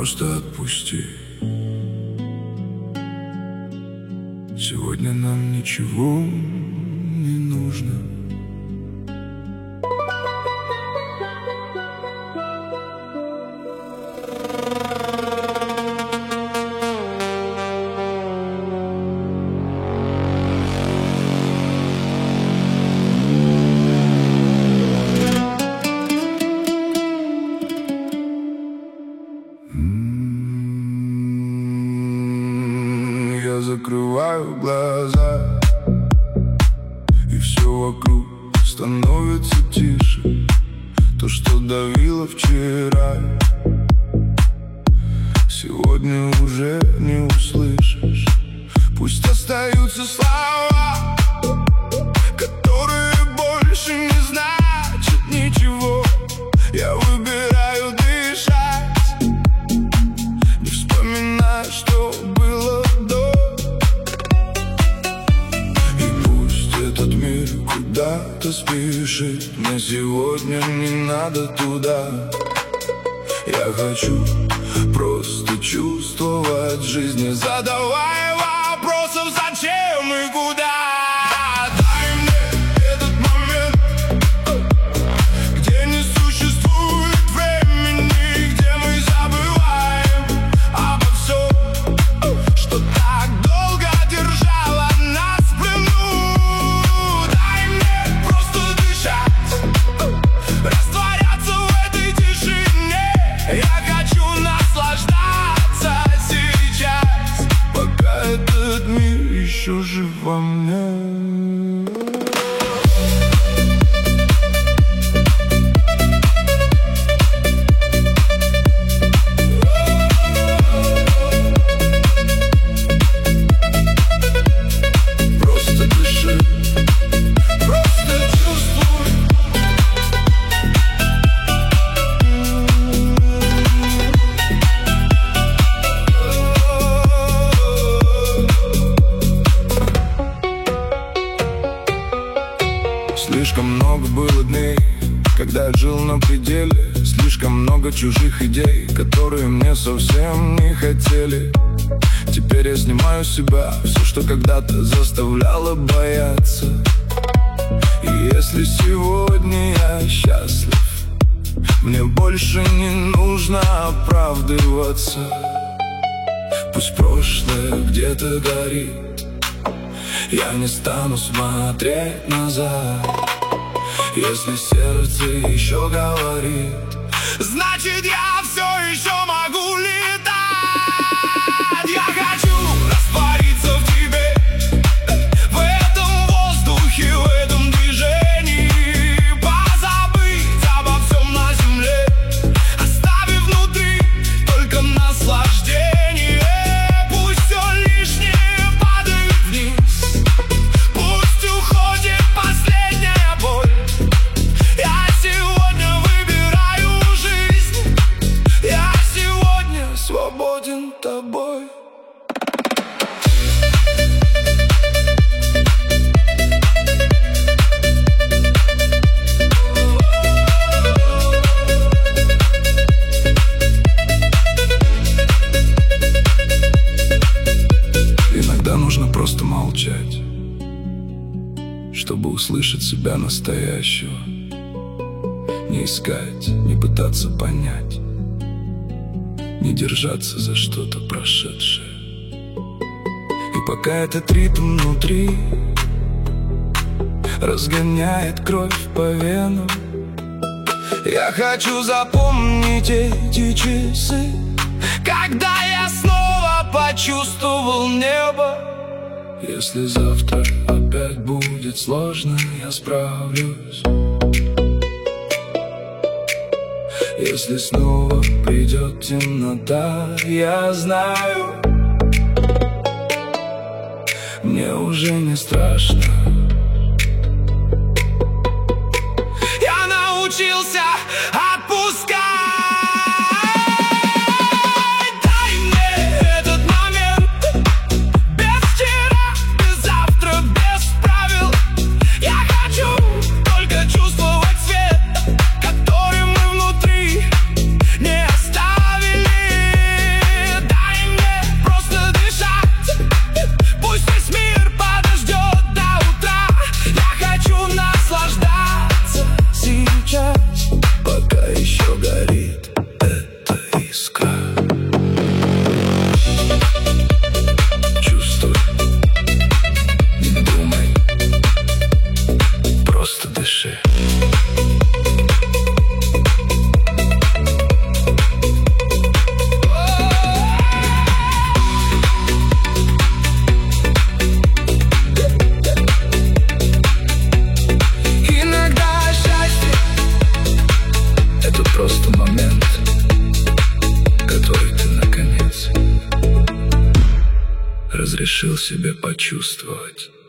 просто отпусти. Сегодня нам ничего не нужно. Я закрываю глаза, и все вокруг становится тише. То, что давило вчера, сегодня уже не услышишь. Пусть остаются слова, которые больше не значат ничего. Я выбираю дышать, не вспоминая, что было до. И пусть этот мир куда-то спешит, мне сегодня не надо туда. Я хочу просто чувствовать жизнь, не задавая вопросов, зачем и куда. Дай мне этот момент, где не существует времени, где мы забываем обо всем, что так долго держало нас в плену. Дай мне просто дышать, растворяться в этой тишине. Я хочу наслаждаться сейчас, пока этот мир еще жив во мне. Просто дыши, просто чувствуй. Слишком много было дней, когда я жил на пределе. Слишком много чужих идей, которые мне совсем не хотели. Теперь я снимаю с себя все, что когда-то заставляло бояться. И если сегодня я счастлив, мне больше не нужно оправдываться. Пусть прошлое где-то горит, я не стану смотреть назад. Если сердце еще говорит, значит я все еще могу летать. Я хочу раствориться в тебе, в этом воздухе, в этом движении, позабыть обо всем на земле, оставив внутри только наслаждение. Пусть все лишнее падает вниз, пусть уходит последняя боль. Я сегодня выбираю жизнь, я сегодня свободен тобой. Иногда нужно просто молчать, чтобы услышать себя настоящего. Не искать, не пытаться понять, не держаться за что-то прошедшее. И пока этот ритм внутри разгоняет кровь по венам, я хочу запомнить эти часы, когда я снова почувствовал небо. Если завтра опять будет сложно, я справлюсь. Если снова придет темнота, я знаю, мне уже не страшно. Я научился отпускать. Дай мне этот момент, без вчера, без завтра, без правил. Я хочу только чувствовать свет, который мы внутри не оставили. решил себя почувствовать.